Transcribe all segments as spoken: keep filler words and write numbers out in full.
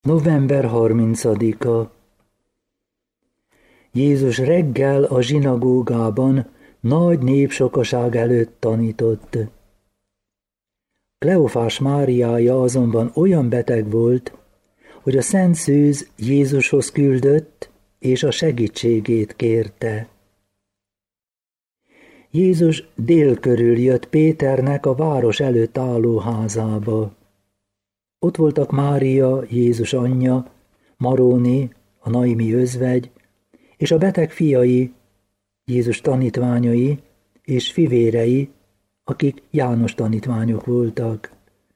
november harmincadika. Jézus reggel a zsinagógában nagy népsokaság előtt tanított. Kleofás Máriája azonban olyan beteg volt, hogy a Szent Szűz Jézushoz küldött, és a segítségét kérte. Jézus dél körül jött Péternek a város előtt álló házába. Ott voltak Mária, Jézus anyja, Maróni, a Naimi özvegy, és a beteg fiai, Jézus tanítványai és fivérei, akik János tanítványok voltak.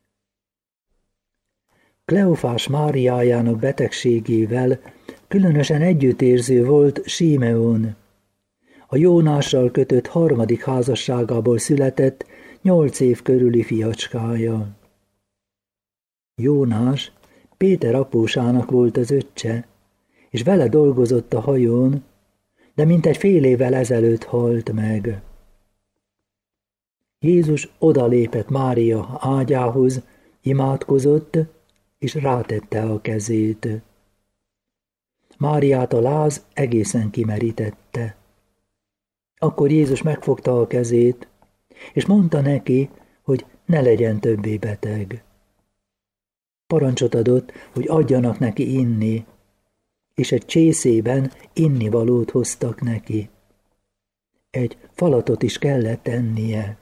Kleofás Máriájának betegségével különösen együttérző volt Simeon, a Jónással kötött harmadik házasságából született nyolc év körüli fiacskája. Jónás Péter apósának volt az öccse, és vele dolgozott a hajón, de mintegy fél évvel ezelőtt halt meg. Jézus odalépett Mária ágyához, imádkozott, és rátette a kezét. Máriát a láz egészen kimerítette. Akkor Jézus megfogta a kezét, és mondta neki, hogy ne legyen többé beteg. Parancsot adott, hogy adjanak neki inni, és egy csészében innivalót hoztak neki. Egy falatot is kellett ennie.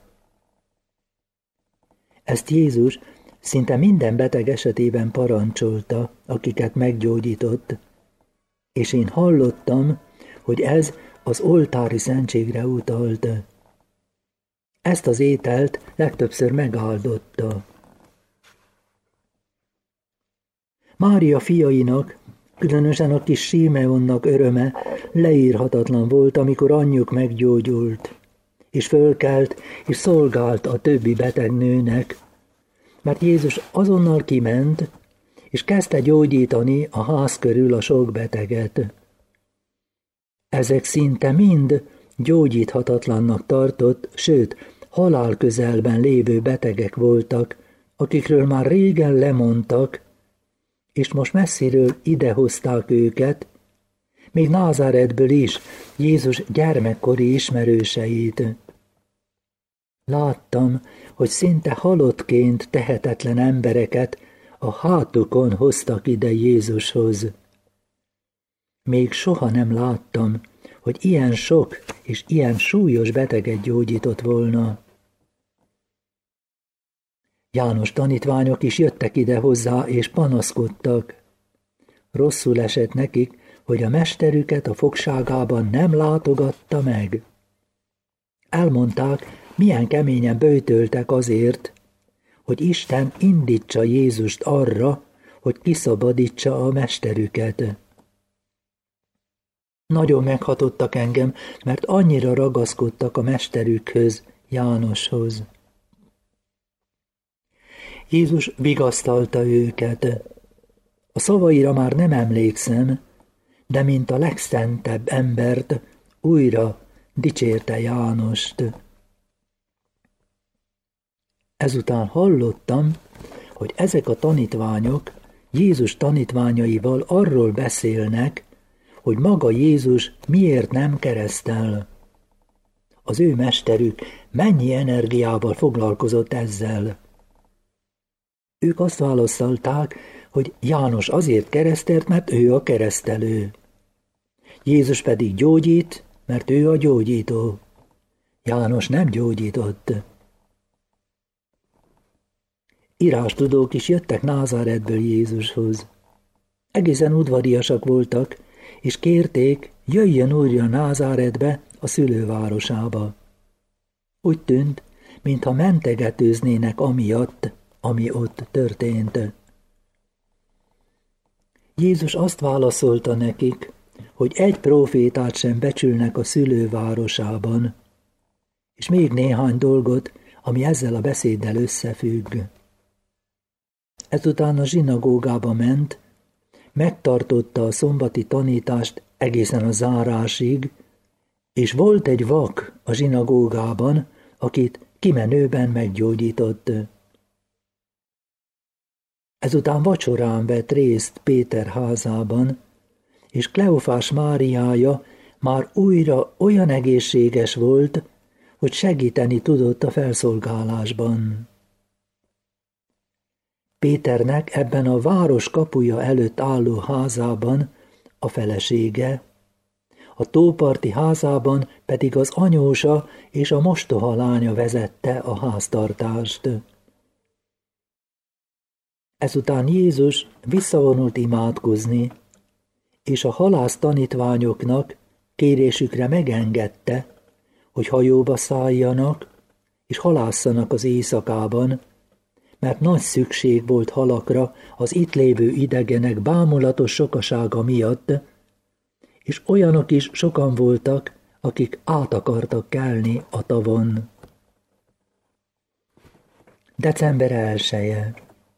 Ezt Jézus szinte minden beteg esetében parancsolta, akiket meggyógyított, és én hallottam, hogy ez az oltári szentségre utalt. Ezt az ételt legtöbbször megáldotta. Mária fiainak, különösen a kis Simeonnak öröme leírhatatlan volt, amikor anyjuk meggyógyult, és fölkelt, és szolgált a többi beteg nőnek, mert Jézus azonnal kiment, és kezdte gyógyítani a ház körül a sok beteget. Ezek szinte mind gyógyíthatatlannak tartott, sőt, halál közelben lévő betegek voltak, akikről már régen lemondtak, és most messziről idehozták őket, még Názáretből is, Jézus gyermekkori ismerőseit. Láttam, hogy szinte halottként tehetetlen embereket a hátukon hoztak ide Jézushoz. Még soha nem láttam, hogy ilyen sok és ilyen súlyos beteget gyógyított volna. János tanítványok is jöttek ide hozzá, és panaszkodtak. Rosszul esett nekik, hogy a mesterüket a fogságában nem látogatta meg. Elmondták, milyen keményen böjtöltek azért, hogy Isten indítsa Jézust arra, hogy kiszabadítsa a mesterüket. Nagyon meghatottak engem, mert annyira ragaszkodtak a mesterükhöz, Jánoshoz. Jézus vigasztalta őket. A szavaira már nem emlékszem, de mint a legszentebb embert újra dicsérte Jánost. Ezután hallottam, hogy ezek a tanítványok Jézus tanítványaival arról beszélnek, hogy maga Jézus miért nem keresztel. Az ő mesterük mennyi energiával foglalkozott ezzel. Ők azt válaszolták, hogy János azért keresztelt, mert ő a keresztelő. Jézus pedig gyógyít, mert ő a gyógyító. János nem gyógyított. Írástudók is jöttek Názáretből Jézushoz. Egészen udvariasak voltak, és kérték, jöjjön újra Názáretbe, a szülővárosába. Úgy tűnt, mintha mentegetőznének amiatt, ami ott történt. Jézus azt válaszolta nekik, hogy egy prófétát sem becsülnek a szülővárosában, és még néhány dolgot, ami ezzel a beszéddel összefügg. Ezután a zsinagógába ment, megtartotta a szombati tanítást egészen a zárásig, és volt egy vak a zsinagógában, akit kimenőben meggyógyított. Ezután vacsorán vett részt Péter házában, és Kleofás Máriája már újra olyan egészséges volt, hogy segíteni tudott a felszolgálásban. Péternek ebben a város kapuja előtt álló házában a felesége, a tóparti házában pedig az anyósa és a mostoha lánya vezette a háztartást. Ezután Jézus visszavonult imádkozni, és a halász tanítványoknak kérésükre megengedte, hogy hajóba szálljanak, és halászanak az éjszakában, mert nagy szükség volt halakra az itt lévő idegenek bámulatos sokasága miatt, és olyanok is sokan voltak, akik át akartak kelni a tavon. December elseje.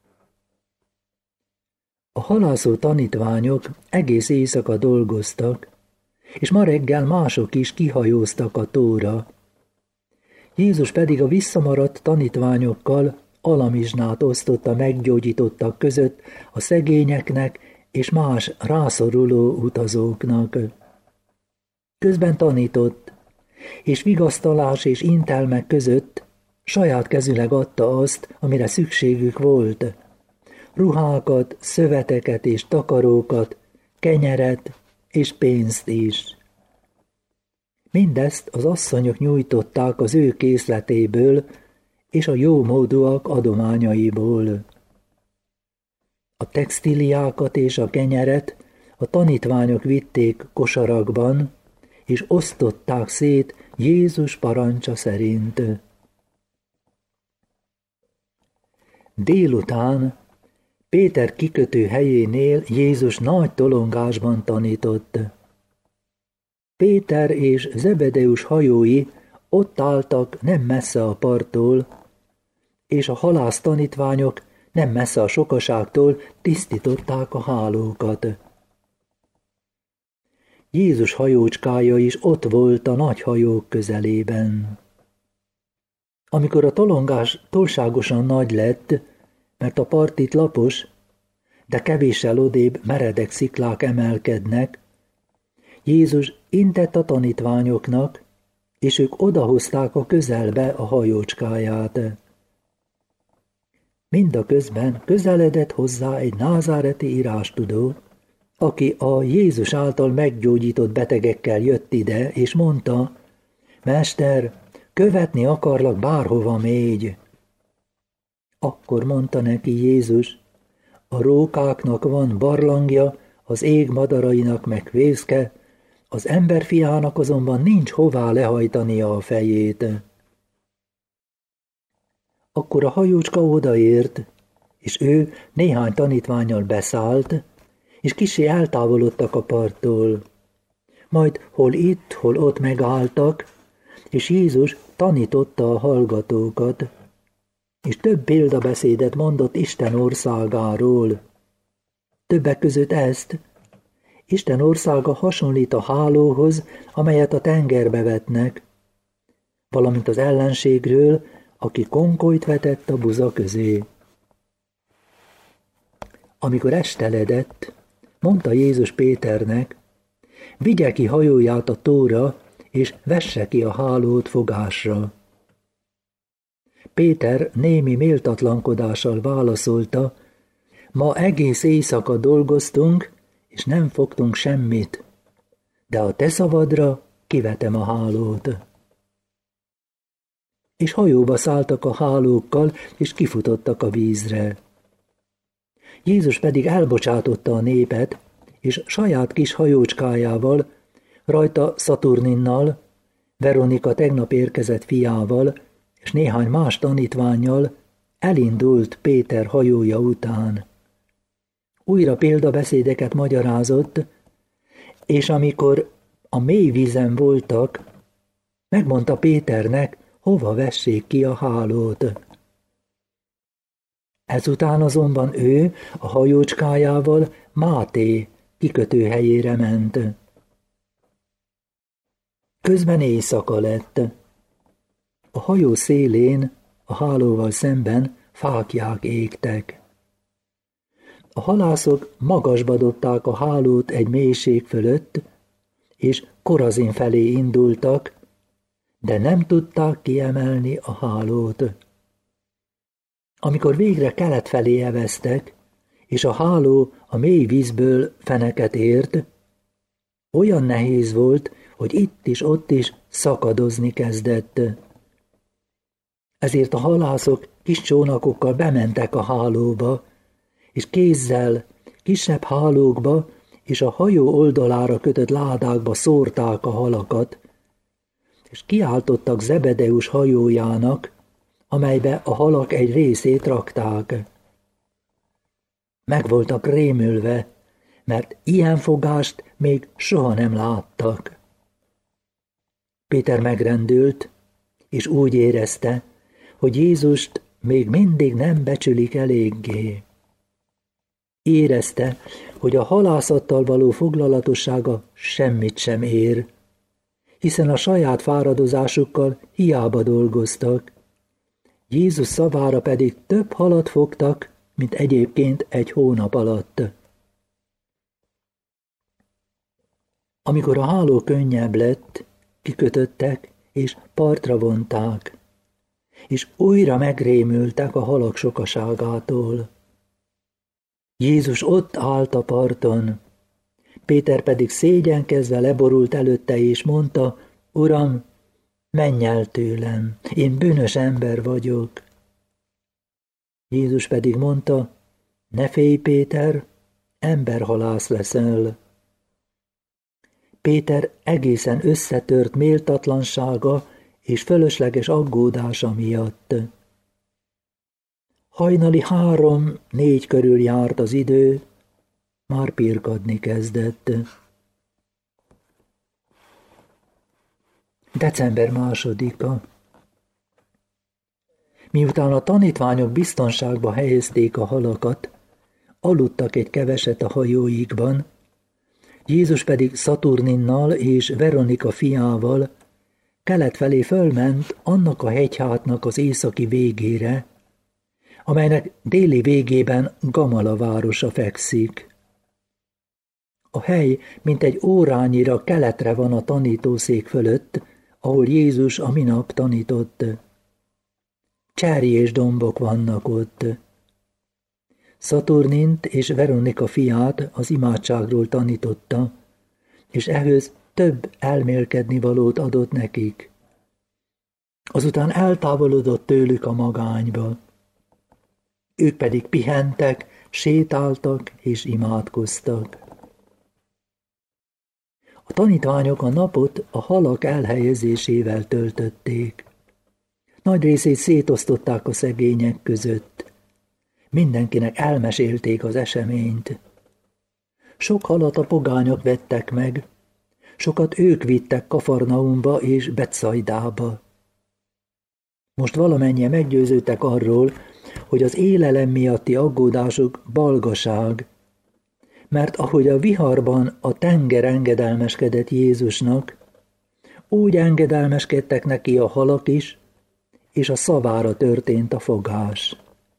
A halászó tanítványok egész éjszaka dolgoztak, és ma reggel mások is kihajóztak a tóra. Jézus pedig a visszamaradt tanítványokkal alamizsnát osztott a meggyógyítottak között a szegényeknek és más rászoruló utazóknak. Közben tanított, és vigasztalás és intelmek között saját kezüleg adta azt, amire szükségük volt. Ruhákat, szöveteket és takarókat, kenyeret és pénzt is. Mindezt az asszonyok nyújtották az ő készletéből és a jómódúak adományaiból. A textíliákat és a kenyeret a tanítványok vitték kosarakban, és osztották szét Jézus parancsa szerint. Délután Péter kikötő helyénél Jézus nagy tolongásban tanított. Péter és Zebedeus hajói ott álltak nem messze a parttól, és a halász tanítványok nem messze a sokaságtól tisztították a hálókat. Jézus hajócskája is ott volt a nagy hajók közelében. Amikor a tolongás túlságosan nagy lett, mert a part itt lapos, de kevéssel odébb meredek sziklák emelkednek, Jézus intett a tanítványoknak, és ők odahozták a közelbe a hajócskáját. Mindaközben közeledett hozzá egy názáreti írástudó, aki a Jézus által meggyógyított betegekkel jött ide, és mondta: Mester, követni akarlak, bárhova mégy. Akkor mondta neki Jézus: a rókáknak van barlangja, az ég madarainak meg fészke, az emberfiának azonban nincs hová lehajtania a fejét. Akkor a hajócska odaért, és ő néhány tanítvánnyal beszállt, és kissé eltávolodtak a parttól. Majd hol itt, hol ott megálltak, és Jézus tanította a hallgatókat, és több példabeszédet mondott Isten országáról. Többek között ezt: Isten országa hasonlít a hálóhoz, amelyet a tengerbe vetnek, valamint az ellenségről, aki konkolyt vetett a buza közé. Amikor esteledett, mondta Jézus Péternek: vigye ki hajóját a tóra, és vesse ki a hálót fogásra. Péter némi méltatlankodással válaszolta: ma egész éjszaka dolgoztunk, és nem fogtunk semmit, de a te szavadra kivetem a hálót. És hajóba szálltak a hálókkal, és kifutottak a vízre. Jézus pedig elbocsátotta a népet, és saját kis hajócskájával, rajta Szaturninnal, Veronika tegnap érkezett fiával, és néhány más tanítvánnyal elindult Péter hajója után. Újra példabeszédeket magyarázott, és amikor a mély vízen voltak, megmondta Péternek, hova vessék ki a hálót. Ezután azonban ő a hajócskájával Máté kikötőhelyére ment. Közben éjszaka lett. A hajó szélén, a hálóval szemben fáklyák égtek. A halászok magasba dobták a hálót egy mélység fölött, és Korazin felé indultak, de nem tudták kiemelni a hálót. Amikor végre kelet felé eveztek, és a háló a mély vízből feneket ért, olyan nehéz volt, hogy itt is, ott is szakadozni kezdett. Ezért a halászok kis csónakokkal bementek a hálóba, és kézzel kisebb hálókba és a hajó oldalára kötött ládákba szórták a halakat, és kiáltottak Zebedeus hajójának, amelybe a halak egy részét rakták. Meg voltak rémülve, mert ilyen fogást még soha nem láttak. Péter megrendült, és úgy érezte, hogy Jézust még mindig nem becsülik eléggé. Érezte, hogy a halászattal való foglalatossága semmit sem ér, hiszen a saját fáradozásukkal hiába dolgoztak. Jézus szavára pedig több halat fogtak, mint egyébként egy hónap alatt. Amikor a háló könnyebb lett, kikötöttek és partra vonták, és újra megrémültek a halak sokaságától. Jézus ott állt a parton, Péter pedig szégyenkezve leborult előtte és mondta, Uram, menj el tőlem, én bűnös ember vagyok. Jézus pedig mondta, ne félj, Péter, emberhalász leszel. Péter egészen összetört méltatlansága és fölösleges aggódása miatt. Hajnali három, négy körül járt az idő, már pirkadni kezdett. December másodika. Miután a tanítványok biztonságba helyezték a halakat, aludtak egy keveset a hajóikban, Jézus pedig Szaturninnal és Veronika fiával kelet felé fölment annak a hegyhátnak az északi végére, amelynek déli végében Gamala városa fekszik. A hely mintegy órányira keletre van a tanítószék fölött, ahol Jézus a minap tanított. Cserjés dombok vannak ott. Szaturnint és Veronika fiát az imádságról tanította, és ehhez több elmélkedni valót adott nekik. Azután eltávolodott tőlük a magányba. Ők pedig pihentek, sétáltak és imádkoztak. A tanítványok a napot a halak elhelyezésével töltötték. Nagy részét szétosztották a szegények között. Mindenkinek elmesélték az eseményt. Sok halat a pogányok vettek meg, sokat ők vittek Kafarnaumba és Betszaidába. Most valamennyien meggyőződtek arról, hogy az élelem miatti aggódásuk balgaság, mert ahogy a viharban a tenger engedelmeskedett Jézusnak, úgy engedelmeskedtek neki a halak is, és a szavára történt a fogás.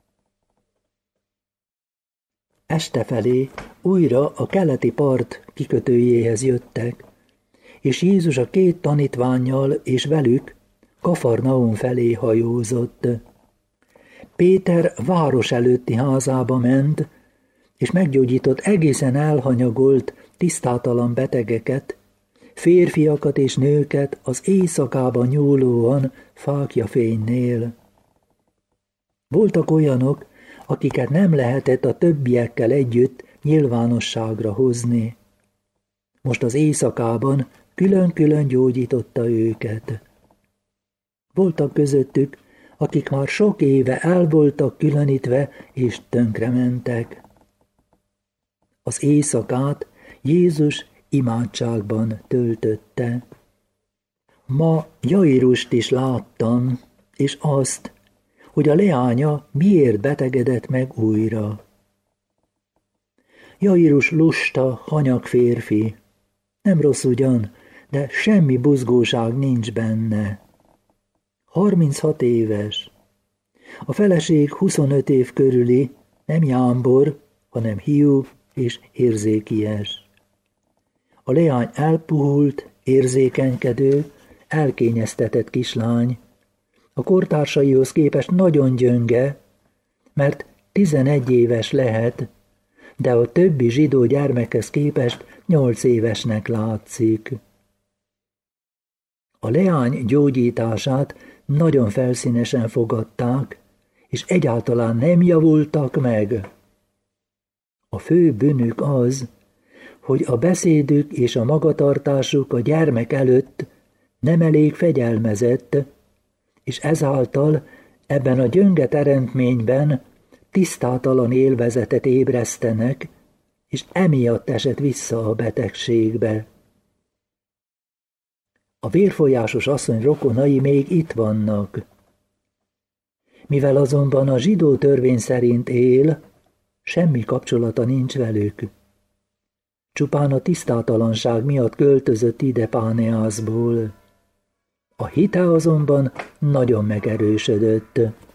Este felé újra a keleti part kikötőjéhez jöttek, és Jézus a két tanítvánnyal és velük Kafarnaum felé hajózott. Péter város előtti házába ment, és meggyógyított egészen elhanyagolt, tisztátalan betegeket, férfiakat és nőket az éjszakában nyúlóan fáklyafénynél. Voltak olyanok, akiket nem lehetett a többiekkel együtt nyilvánosságra hozni. Most az éjszakában külön-külön gyógyította őket. Voltak közöttük, akik már sok éve el voltak különítve és tönkrementek. Az éjszakát Jézus imádságban töltötte. Ma Jairust is láttam, és azt, hogy a leánya miért betegedett meg újra. Jairus lusta, hanyag férfi. Nem rossz ugyan, de semmi buzgóság nincs benne. harminchat éves. A feleség huszonöt év körüli, nem jámbor, hanem hiú és érzékies. A leány elpuhult, érzékenykedő, elkényeztetett kislány, a kortársaihoz képest nagyon gyönge, mert tizenegy éves lehet, de a többi zsidó gyermekhez képest nyolc évesnek látszik. A leány gyógyítását nagyon felszínesen fogadták, és egyáltalán nem javultak meg. A fő bűnük az, hogy a beszédük és a magatartásuk a gyermek előtt nem elég fegyelmezett, és ezáltal ebben a gyönge teremtményben tisztátalan élvezetet ébresztenek, és emiatt esett vissza a betegségbe. A vérfolyásos asszony rokonai még itt vannak. Mivel azonban a zsidó törvény szerint él, semmi kapcsolata nincs velük. Csupán a tisztátalanság miatt költözött ide Páneászból. A hite azonban nagyon megerősödött.